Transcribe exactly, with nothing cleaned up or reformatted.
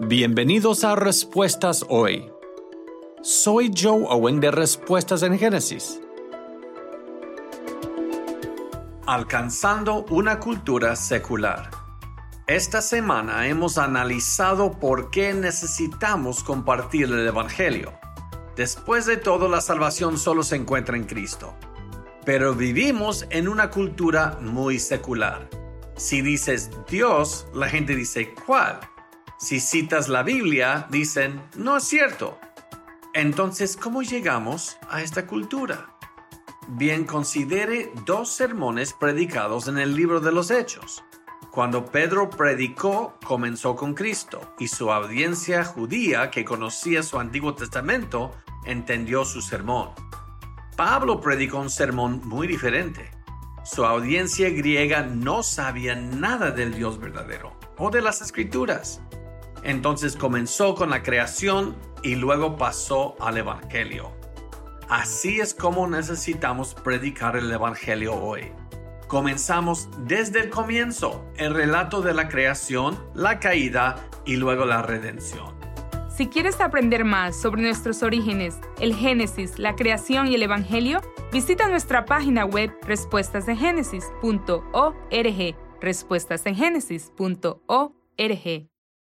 Bienvenidos a Respuestas Hoy. Soy Joe Owen de Respuestas en Génesis. Alcanzando una cultura secular. Esta semana hemos analizado por qué necesitamos compartir el Evangelio. Después de todo, la salvación solo se encuentra en Cristo. Pero vivimos en una cultura muy secular. Si dices Dios, la gente dice ¿cuál? Si citas la Biblia, dicen no es cierto. Entonces, ¿cómo llegamos a esta cultura? Bien, considere dos sermones predicados en el libro de los Hechos. Cuando Pedro predicó, comenzó con Cristo, y su audiencia judía que conocía su Antiguo Testamento entendió su sermón. Pablo predicó un sermón muy diferente. Su audiencia griega no sabía nada del Dios verdadero o de las Escrituras. Entonces comenzó con la creación y luego pasó al Evangelio. Así es como necesitamos predicar el Evangelio hoy. Comenzamos desde el comienzo, el relato de la creación, la caída y luego la redención. Si quieres aprender más sobre nuestros orígenes, el Génesis, la creación y el Evangelio, visita nuestra página web respuestas en génesis punto org, respuestas en génesis punto org.